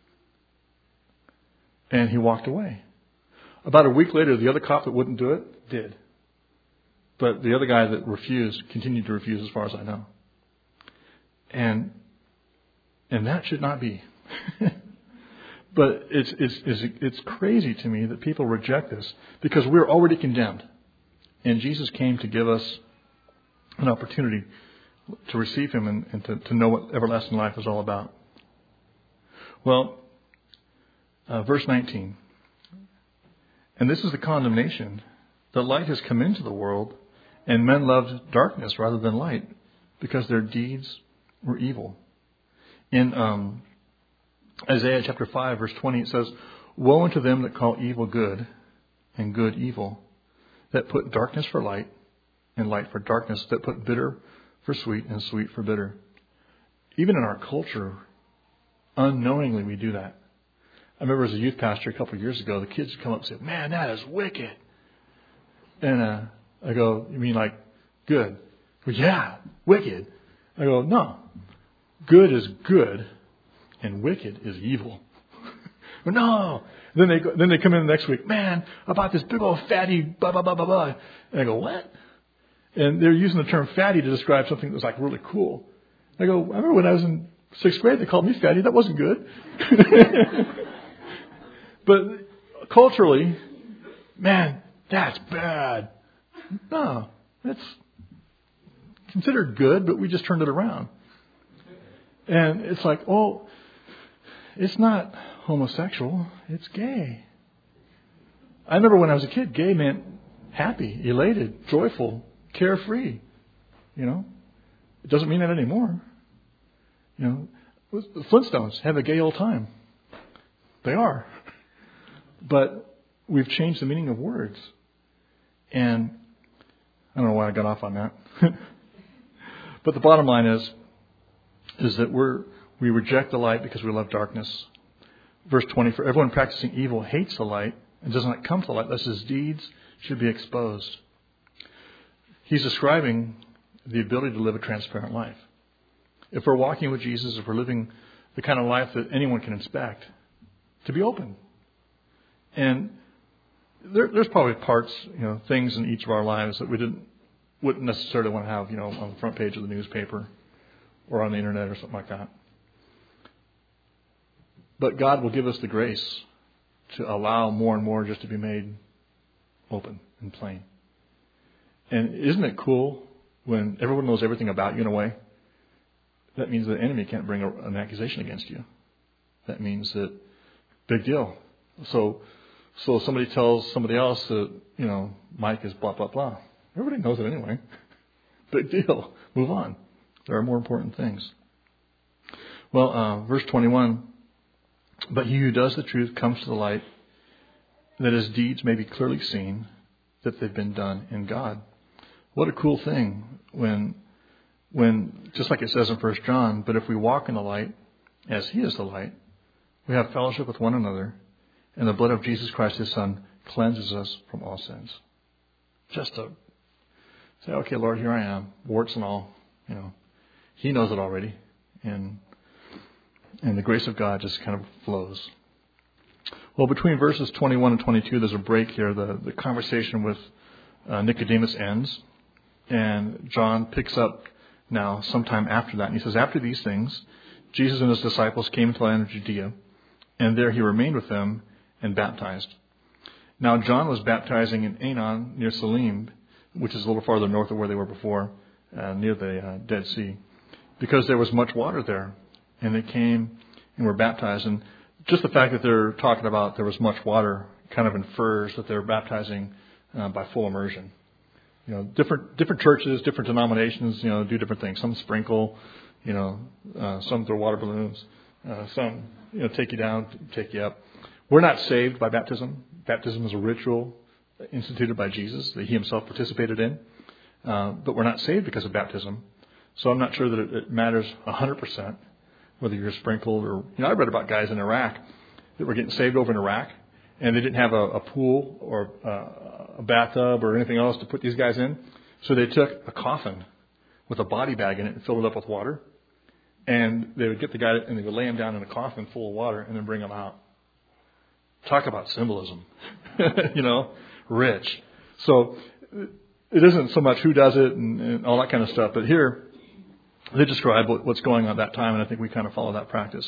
And he walked away. About a week later, the other cop that wouldn't do it did. But the other guy that refused continued to refuse as far as I know. And that should not be. But it's crazy to me that people reject this because we're already condemned. And Jesus came to give us an opportunity to receive Him and to know what everlasting life is all about. Well, verse 19. And this is the condemnation. The light has come into the world, and men loved darkness rather than light, because their deeds were evil. In Isaiah chapter 5, verse 20, it says, woe unto them that call evil good, and good evil, that put darkness for light, and light for darkness, that put bitter for sweet, and sweet for bitter. Even in our culture, unknowingly we do that. I remember as a youth pastor a couple of years ago, the kids would come up and say, man, that is wicked. And I go, you mean like good? Well, yeah, wicked. I go, no. Good is good, and wicked is evil. But no. Then they come in the next week, man, I bought this big old fatty, blah, blah, blah, blah, blah. And I go, what? And they're using the term fatty to describe something that was like really cool. I go, I remember when I was in 6th grade, they called me fatty. That wasn't good. But culturally, man, that's bad. No, it's considered good, but we just turned it around. And it's like, oh, it's not homosexual, it's gay. I remember when I was a kid, gay meant happy, elated, joyful, carefree. It doesn't mean that anymore. The Flintstones have a gay old time. They are. But we've changed the meaning of words. And I don't know why I got off on that. But the bottom line is that we reject the light because we love darkness. Verse 20, for everyone practicing evil hates the light and does not come to the light, lest his deeds should be exposed. He's describing the ability to live a transparent life. If we're walking with Jesus, if we're living the kind of life that anyone can inspect, to be open. And there's probably parts, things in each of our lives that we wouldn't necessarily want to have, on the front page of the newspaper or on the internet or something like that. But God will give us the grace to allow more and more just to be made open and plain. And isn't it cool when everyone knows everything about you in a way? That means the enemy can't bring an accusation against you. That means that, big deal. So somebody tells somebody else that, Mike is blah, blah, blah. Everybody knows it anyway. Big deal. Move on. There are more important things. Well, verse 21, but he who does the truth comes to the light, that his deeds may be clearly seen, that they've been done in God. What a cool thing when just like it says in 1 John, but if we walk in the light as he is the light, we have fellowship with one another, and the blood of Jesus Christ, his Son, cleanses us from all sins. Just to say, okay, Lord, here I am, warts and all. He knows it already. And the grace of God just kind of flows. Well, between verses 21 and 22, there's a break here. The conversation with Nicodemus ends, and John picks up now sometime after that. And he says, after these things, Jesus and his disciples came into the land of Judea, and there he remained with them and baptized. Now John was baptizing in Aenon near Salim, which is a little farther north of where they were before, near the Dead Sea, because there was much water there. And they came and were baptized. And just the fact that they're talking about there was much water kind of infers that they're baptizing by full immersion. Different churches, different denominations, do different things. Some sprinkle, some throw water balloons, some, take you down, take you up. We're not saved by baptism. Baptism is a ritual instituted by Jesus that he himself participated in. But we're not saved because of baptism. So I'm not sure that it matters 100% whether you're sprinkled or... I read about guys in Iraq that were getting saved over in Iraq, and they didn't have a pool or a bathtub or anything else to put these guys in. So they took a coffin with a body bag in it and filled it up with water. And they would get the guy and they would lay him down in a coffin full of water and then bring him out. Talk about symbolism. Rich. So it isn't so much who does it and all that kind of stuff. But here, they describe what's going on at that time, and I think we kind of follow that practice.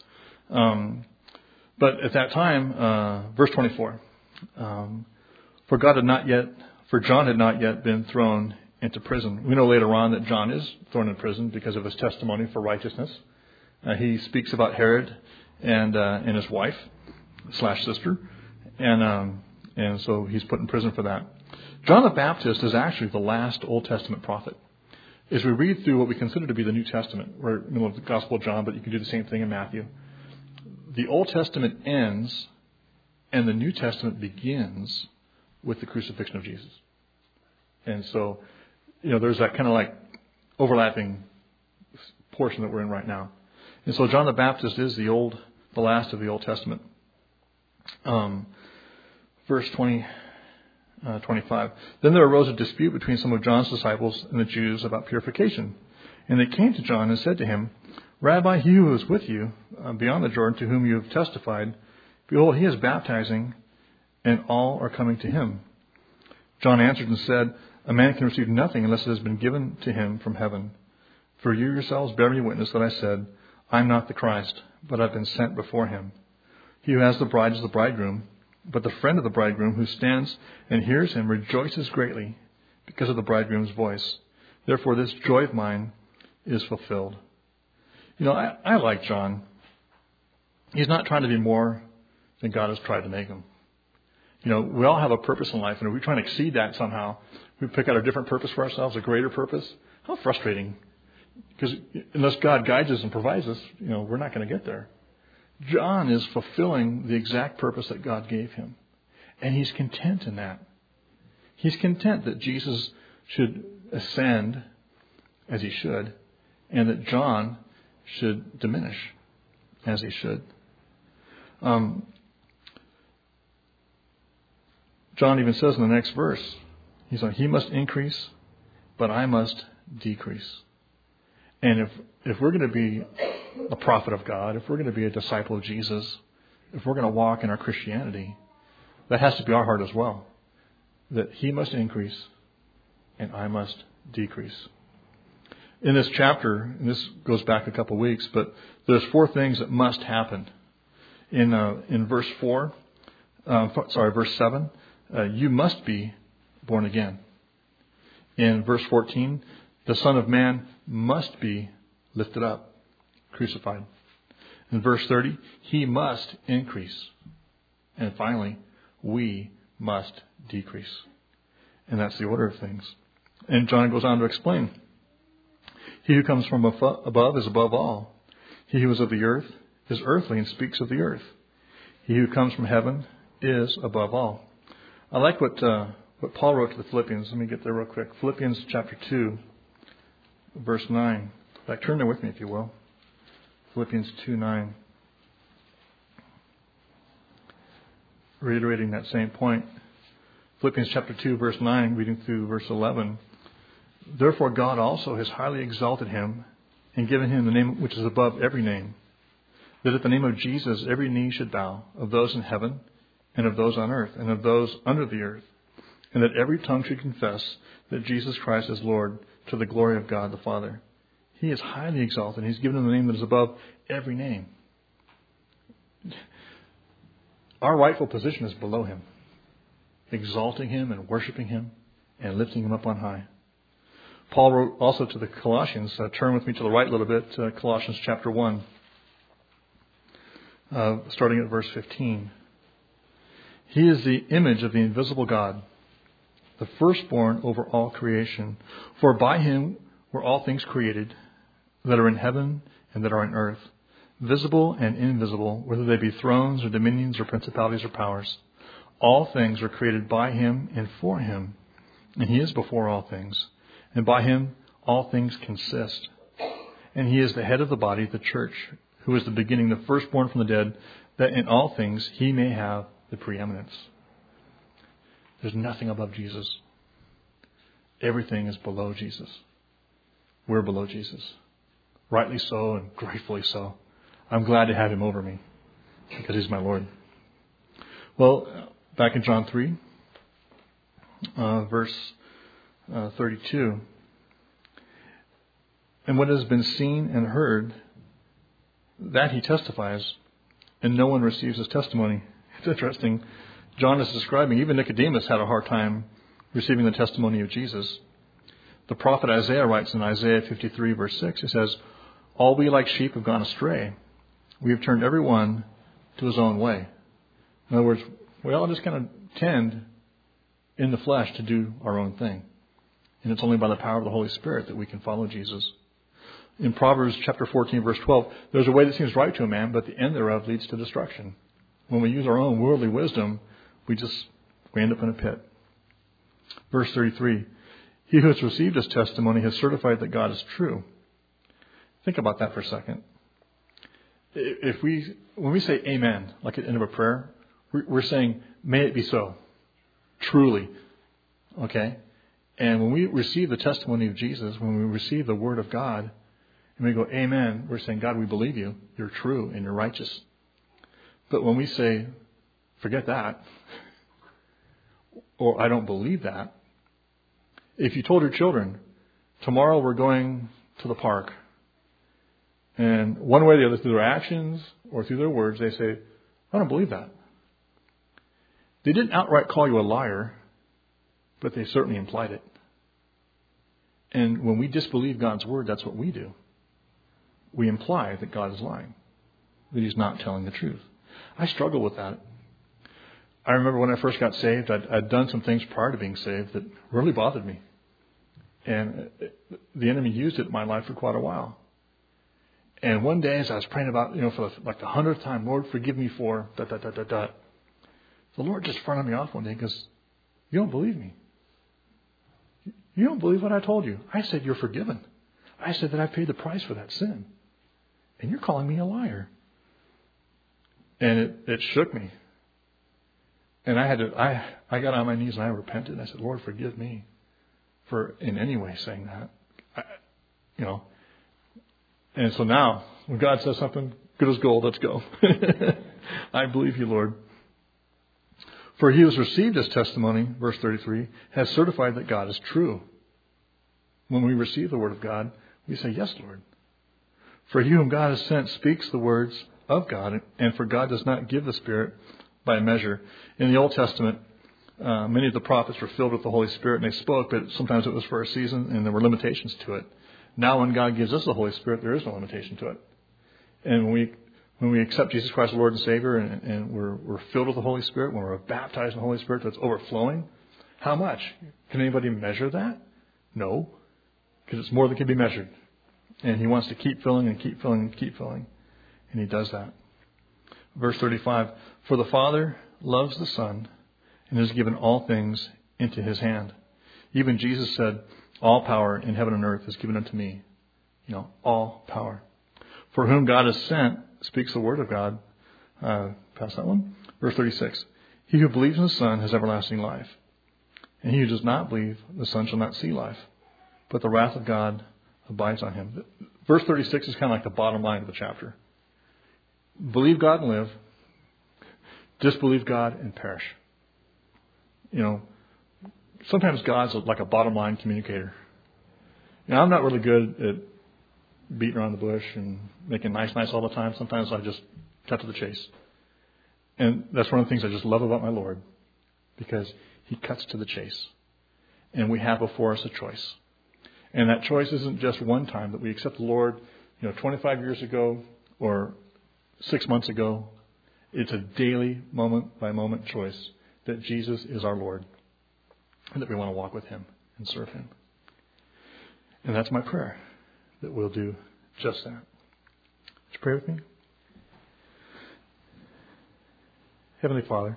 But at that time, verse 24, for John had not yet been thrown into prison. We know later on that John is thrown in prison because of his testimony for righteousness. He speaks about Herod and his wife / sister, and so he's put in prison for that. John the Baptist is actually the last Old Testament prophet. As we read through what we consider to be the New Testament, we're in the middle of the Gospel of John, but you can do the same thing in Matthew. The Old Testament ends and the New Testament begins with the crucifixion of Jesus. And so, there's that kind of like overlapping portion that we're in right now. And so John the Baptist is the last of the Old Testament. Verse 25. Then there arose a dispute between some of John's disciples and the Jews about purification. And they came to John and said to him, Rabbi, he who is with you beyond the Jordan, to whom you have testified, behold, he is baptizing, and all are coming to him. John answered and said, a man can receive nothing unless it has been given to him from heaven. For you yourselves bear me witness that I said, I am not the Christ, but I have been sent before him. He who has the bride is the bridegroom, but the friend of the bridegroom who stands and hears him rejoices greatly because of the bridegroom's voice. Therefore this joy of mine is fulfilled. I like John. He's not trying to be more than God has tried to make him. We all have a purpose in life, and if we try to exceed that somehow, we pick out a different purpose for ourselves, a greater purpose. How frustrating. Because unless God guides us and provides us, we're not going to get there. John is fulfilling the exact purpose that God gave him. And he's content in that. He's content that Jesus should ascend as he should, and that John should diminish as he should. John even says in the next verse, he's like, he must increase, but I must decrease. And if we're going to be a prophet of God, if we're going to be a disciple of Jesus, if we're going to walk in our Christianity, that has to be our heart as well. That he must increase and I must decrease. In this chapter, and this goes back a couple of weeks, but there's 4 things that must happen. In verse 7, you must be born again. In verse 14, the Son of Man must be lifted up, crucified. In verse 30, he must increase. And finally, we must decrease. And that's the order of things. And John goes on to explain. He who comes from above is above all. He who is of the earth is earthly and speaks of the earth. He who comes from heaven is above all. I like what Paul wrote to the Philippians. Let me get there real quick. Philippians chapter 2, verse 9. In fact, turn there with me if you will. Philippians 2:9. Reiterating that same point. Philippians chapter 2, verse 9, reading through verse 11. Therefore God also has highly exalted him and given him the name which is above every name, that at the name of Jesus every knee should bow, of those in heaven and of those on earth and of those under the earth, and that every tongue should confess that Jesus Christ is Lord, to the glory of God the Father. He is highly exalted. He's given him the name that is above every name. Our rightful position is below him, exalting him and worshiping him and lifting him up on high. Paul wrote also to the Colossians, turn with me to the right a little bit, Colossians chapter 1, starting at verse 15. He is the image of the invisible God, the firstborn over all creation. For by him were all things created, that are in heaven and that are on earth, visible and invisible, whether they be thrones or dominions or principalities or powers. All things are created by him and for him, and he is before all things. And by him all things consist. And he is the head of the body, the church, who is the beginning, the firstborn from the dead, that in all things he may have the preeminence. There's nothing above Jesus. Everything is below Jesus. We're below Jesus. Rightly so and gratefully so. I'm glad to have him over me because he's my Lord. Well, back in John 3, verse 32. And what has been seen and heard, that he testifies, and no one receives his testimony. It's interesting. John is describing, even Nicodemus had a hard time receiving the testimony of Jesus. The prophet Isaiah writes in Isaiah 53, verse 6, he says, all we like sheep have gone astray. We have turned every one to his own way. In other words, we all just kind of tend in the flesh to do our own thing. And it's only by the power of the Holy Spirit that we can follow Jesus. In Proverbs chapter 14, verse 12, there's a way that seems right to a man, but the end thereof leads to destruction. When we use our own worldly wisdom, we end up in a pit. Verse 33, he who has received his testimony has certified that God is true. Think about that for a second. When we say amen, like at the end of a prayer, we're saying, may it be so. Truly. Okay? And when we receive the testimony of Jesus, when we receive the word of God, and we go, amen, we're saying, God, we believe you. You're true and you're righteous. But when we say, forget that, or I don't believe that, if you told your children, tomorrow we're going to the park, and one way or the other, through their actions or through their words, they say, I don't believe that. They didn't outright call you a liar, but they certainly implied it. And when we disbelieve God's word, that's what we do. We imply that God is lying, that he's not telling the truth. I struggle with that. I remember when I first got saved, I'd done some things prior to being saved that really bothered me. And the enemy used it in my life for quite a while. And one day, as I was praying about, for the 100th time, Lord, forgive me for ... The Lord just fronted me off one day and goes, you don't believe me. You don't believe what I told you. I said you're forgiven. I said that I paid the price for that sin. And you're calling me a liar. And it shook me. And I got on my knees and I repented. I said, Lord, forgive me for in any way saying that. And so now, when God says something, good as gold, let's go. I believe you, Lord. For he who has received his testimony, verse 33, has certified that God is true. When we receive the word of God, we say, yes, Lord. For he whom God has sent speaks the words of God, and for God does not give the Spirit by measure. In the Old Testament, many of the prophets were filled with the Holy Spirit, and they spoke, but sometimes it was for a season, and there were limitations to it. Now when God gives us the Holy Spirit, there is no limitation to it. And when we accept Jesus Christ as Lord and Savior, and we're filled with the Holy Spirit, when we're baptized in the Holy Spirit that's overflowing, how much? Can anybody measure that? No, because it's more than can be measured. And he wants to keep filling and keep filling and keep filling. And he does that. Verse 35, for the Father loves the Son and has given all things into his hand. Even Jesus said, all power in heaven and earth is given unto me. All power. For whom God has sent speaks the word of God. Pass that one. Verse 36. He who believes in the Son has everlasting life. And he who does not believe the Son shall not see life, but the wrath of God abides on him. verse 36 is kind of like the bottom line of the chapter. Believe God and live. Disbelieve God and perish. You know, sometimes God's like a bottom line communicator. You know, I'm not really good at beating around the bush and making nice all the time. Sometimes I just cut to the chase. And that's one of the things I just love about my Lord, because He cuts to the chase. And we have before us a choice. And that choice isn't just one time that we accept the Lord, 25 years ago or 6 months ago. It's a daily, moment-by-moment choice that Jesus is our Lord and that we want to walk with Him and serve Him. And that's my prayer, that we'll do just that. Would you pray with me? Heavenly Father,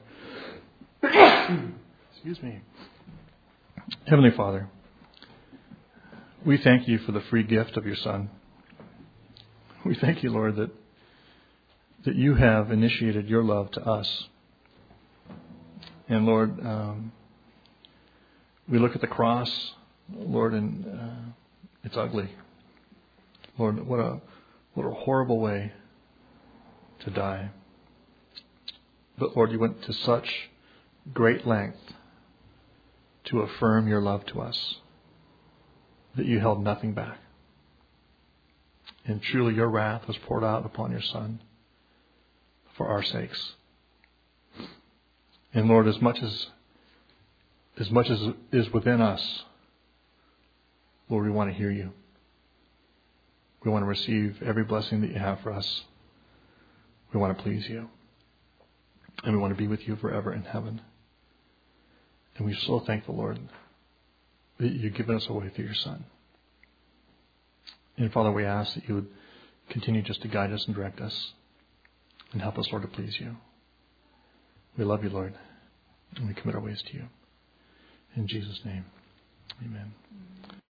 excuse me. Heavenly Father, we thank You for the free gift of Your Son. We thank You, Lord, that You have initiated Your love to us. And Lord, we look at the cross, Lord, and it's ugly. Lord, what a horrible way to die. But Lord, You went to such great length to affirm Your love to us, that You held nothing back. And truly Your wrath was poured out upon Your Son for our sakes. And Lord, as much as is within us, Lord, we want to hear You. We want to receive every blessing that You have for us. We want to please You. And we want to be with You forever in heaven. And we're so thankful, Lord, that You've given us a way through Your Son. And Father, we ask that You would continue just to guide us and direct us and help us, Lord, to please You. We love You, Lord, and we commit our ways to You. In Jesus' name, amen.